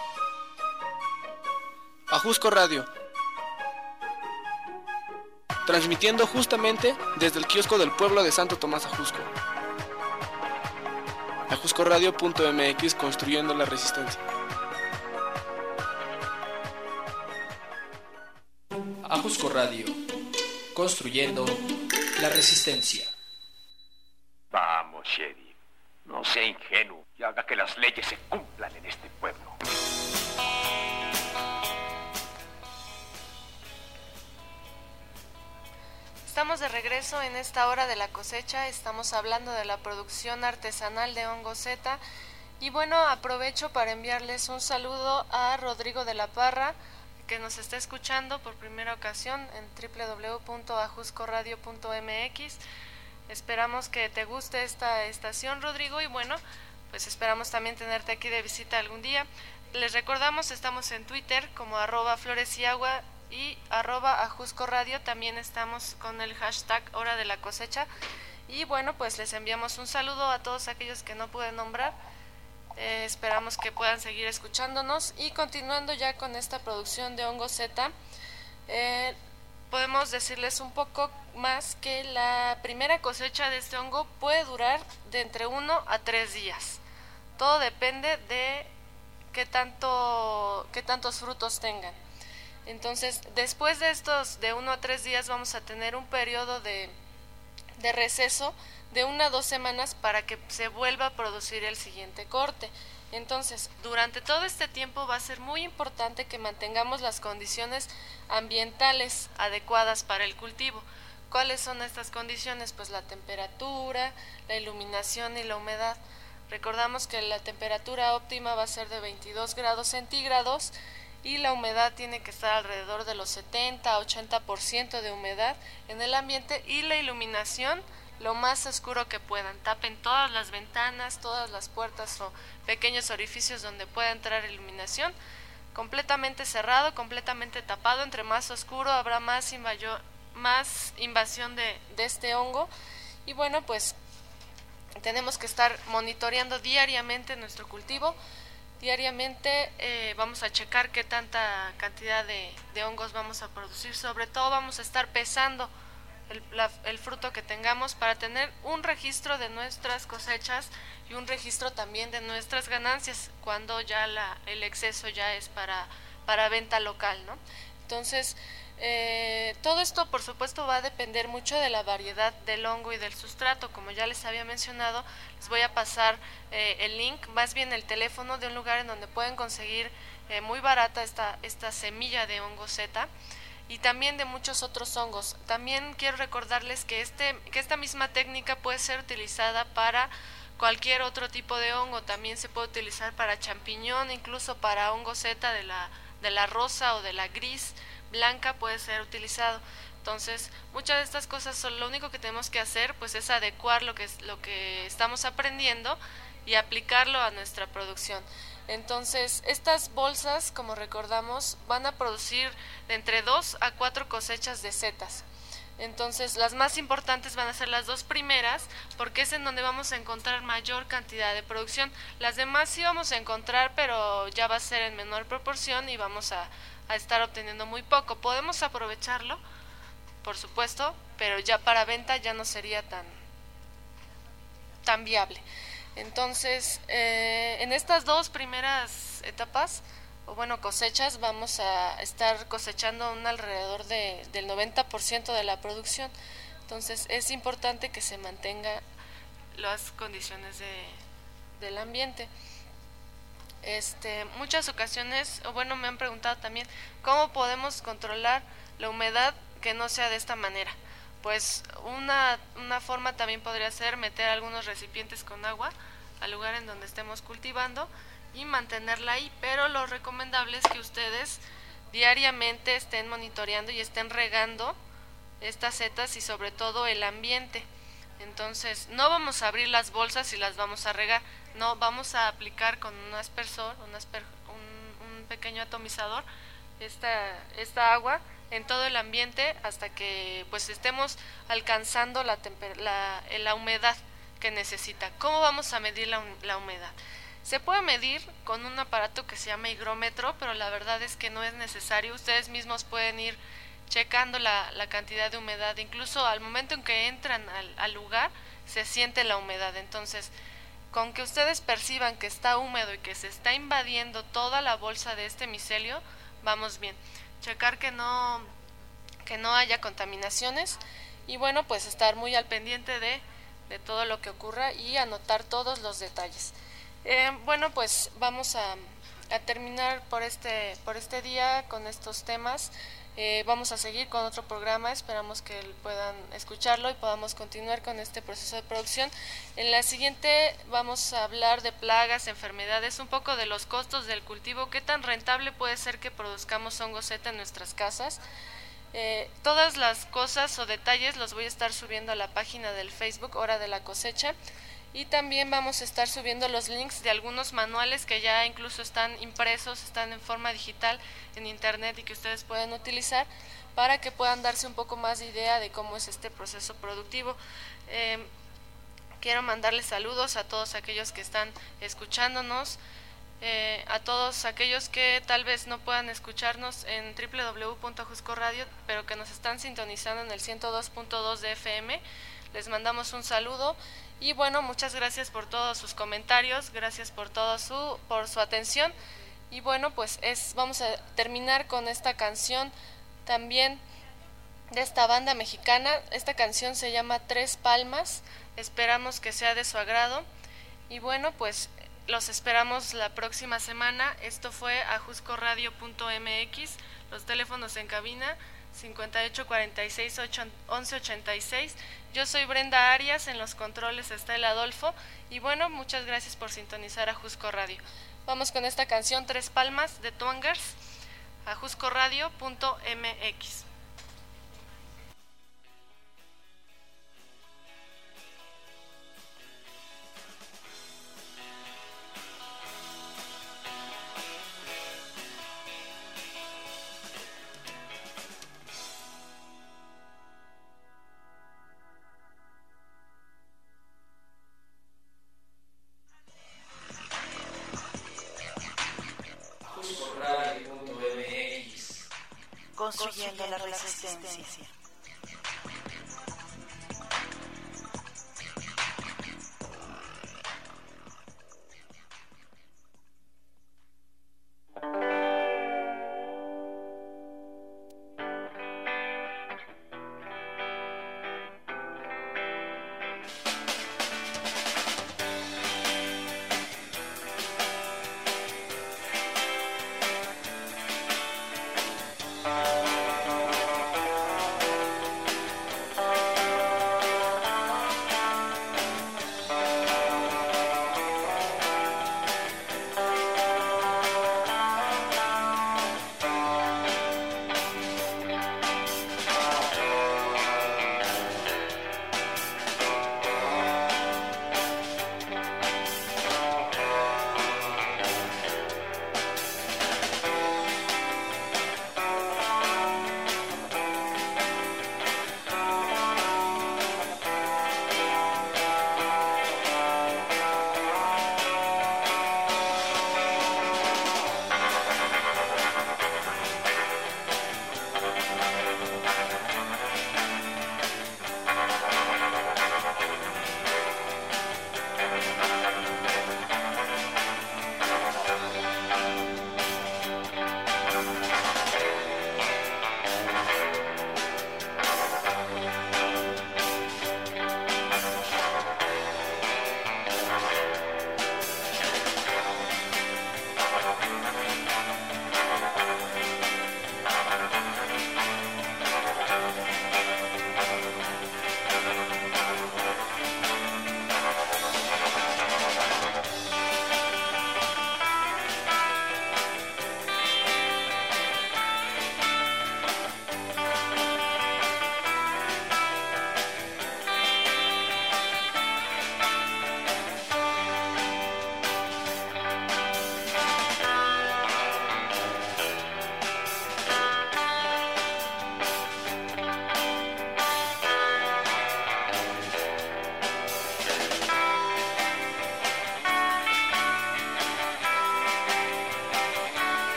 Ajusco Radio, transmitiendo justamente desde el kiosco del pueblo de Santo Tomás Ajusco. ajusco radio punto m x, construyendo la resistencia. Ajusco Radio, construyendo la resistencia. Vamos, sheriff, no sea ingenuo y haga que las leyes se cumplan en este pueblo. Estamos de regreso en esta hora de la cosecha, estamos hablando de la producción artesanal de hongo Z y bueno, aprovecho para enviarles un saludo a Rodrigo de la Parra, que nos está escuchando por primera ocasión en doble u doble u doble u punto ajusco radio punto m x. Esperamos que te guste esta estación, Rodrigo, y bueno, pues esperamos también tenerte aquí de visita algún día. Les recordamos, estamos en Twitter como arroba flores y agua y arroba ajusco radio, también estamos con el hashtag hora de la cosecha y bueno, pues les enviamos un saludo a todos aquellos que no pude nombrar. Eh, esperamos que puedan seguir escuchándonos y continuando ya con esta producción de hongo Z, eh, podemos decirles un poco más que la primera cosecha de este hongo puede durar de entre uno a tres días. Todo depende de qué tanto, qué tantos frutos tengan. Entonces, después de estos de uno a tres días vamos a tener un periodo de, de receso de una a dos semanas para que se vuelva a producir el siguiente corte. Entonces, durante todo este tiempo va a ser muy importante que mantengamos las condiciones ambientales adecuadas para el cultivo. ¿Cuáles son estas condiciones? Pues la temperatura, la iluminación y la humedad. Recordamos que la temperatura óptima va a ser de veintidós grados centígrados y la humedad tiene que estar alrededor de los setenta a ochenta por ciento de humedad en el ambiente y la iluminación lo más oscuro que puedan. Tapen todas las ventanas, todas las puertas o pequeños orificios donde pueda entrar iluminación. Completamente cerrado, completamente tapado. Entre más oscuro habrá más, invayo, más invasión de, de este hongo. Y bueno, pues tenemos que estar monitoreando diariamente nuestro cultivo. Diariamente eh, vamos a checar qué tanta cantidad de, de hongos vamos a producir. Sobre todo vamos a estar pesando el, la, el fruto que tengamos para tener un registro de nuestras cosechas y un registro también de nuestras ganancias cuando ya la, el exceso ya es para, para venta local, ¿no? Entonces, eh, todo esto por supuesto va a depender mucho de la variedad del hongo y del sustrato. Como ya les había mencionado, les voy a pasar eh, el link, más bien el teléfono de un lugar en donde pueden conseguir eh, muy barata esta, esta semilla de hongo Z y también de muchos otros hongos. También quiero recordarles que, este, que esta misma técnica puede ser utilizada para cualquier otro tipo de hongo. También se puede utilizar para champiñón, incluso para hongo Z de la, de la rosa o de la gris blanca puede ser utilizado. Entonces, muchas de estas cosas son lo único que tenemos que hacer, pues es adecuar lo que es, lo que estamos aprendiendo y aplicarlo a nuestra producción. Entonces, estas bolsas, como recordamos, van a producir de entre dos a cuatro cosechas de setas. Entonces, las más importantes van a ser las dos primeras, porque es en donde vamos a encontrar mayor cantidad de producción. Las demás sí vamos a encontrar, pero ya va a ser en menor proporción y vamos a, a estar obteniendo muy poco. Podemos aprovecharlo, por supuesto, pero ya para venta ya no sería tan, tan viable. Entonces, eh, en estas dos primeras etapas, o bueno, cosechas, vamos a estar cosechando un alrededor de, del noventa por ciento de la producción. Entonces, es importante que se mantenga las condiciones de, del ambiente. Este, muchas ocasiones, o bueno, me han preguntado también, ¿cómo podemos controlar la humedad que no sea de esta manera? Pues una, una forma también podría ser meter algunos recipientes con agua al lugar en donde estemos cultivando y mantenerla ahí, pero lo recomendable es que ustedes diariamente estén monitoreando y estén regando estas setas y sobre todo el ambiente. Entonces, no vamos a abrir las bolsas y las vamos a regar, no, vamos a aplicar con un aspersor, un, asper, un, un pequeño atomizador, esta, esta agua en todo el ambiente hasta que pues estemos alcanzando la, temper la, la humedad que necesita. ¿Cómo vamos a medir la, la humedad? Se puede medir con un aparato que se llama higrómetro, pero la verdad es que no es necesario. Ustedes mismos pueden ir checando la, la cantidad de humedad. Incluso al momento en que entran al, al lugar se siente la humedad. Entonces, con que ustedes perciban que está húmedo y que se está invadiendo toda la bolsa de este micelio, vamos bien. Checar que no, que no haya contaminaciones y bueno, pues estar muy al pendiente de, de todo lo que ocurra y anotar todos los detalles. Eh, bueno, pues vamos a, a terminar por este, por este día con estos temas. Eh, vamos a seguir con otro programa, esperamos que puedan escucharlo y podamos continuar con este proceso de producción. En la siguiente vamos a hablar de plagas, enfermedades, un poco de los costos del cultivo, qué tan rentable puede ser que produzcamos hongo Z en nuestras casas. Eh, todas las cosas o detalles los voy a estar subiendo a la página del Facebook Hora de la Cosecha. Y también vamos a estar subiendo los links de algunos manuales que ya incluso están impresos, están en forma digital en internet y que ustedes pueden utilizar para que puedan darse un poco más de idea de cómo es este proceso productivo. Eh, quiero mandarles saludos a todos aquellos que están escuchándonos, eh, a todos aquellos que tal vez no puedan escucharnos en doble u doble u doble u punto ajusco radio, pero que nos están sintonizando en el ciento dos punto dos de F M. Les mandamos un saludo y bueno, muchas gracias por todos sus comentarios, gracias por todo su por su atención y bueno, pues es vamos a terminar con esta canción también de esta banda mexicana. Esta canción se llama Tres Palmas, esperamos que sea de su agrado y bueno, pues los esperamos la próxima semana. Esto fue ajusco radio punto m x, los teléfonos en cabina cincuenta y ocho cuarenta y seis once ochenta y seis. Yo soy Brenda Arias, en los controles está el Adolfo y bueno, muchas gracias por sintonizar Ajusco Radio. Vamos con esta canción Tres Palmas de Twangers, ajusco radio punto m x. Construyendo la resistencia.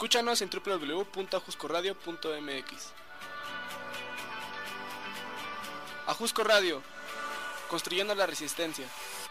Escúchanos en doble u doble u doble u punto ajusco radio punto m x. Ajusco Radio, construyendo la resistencia.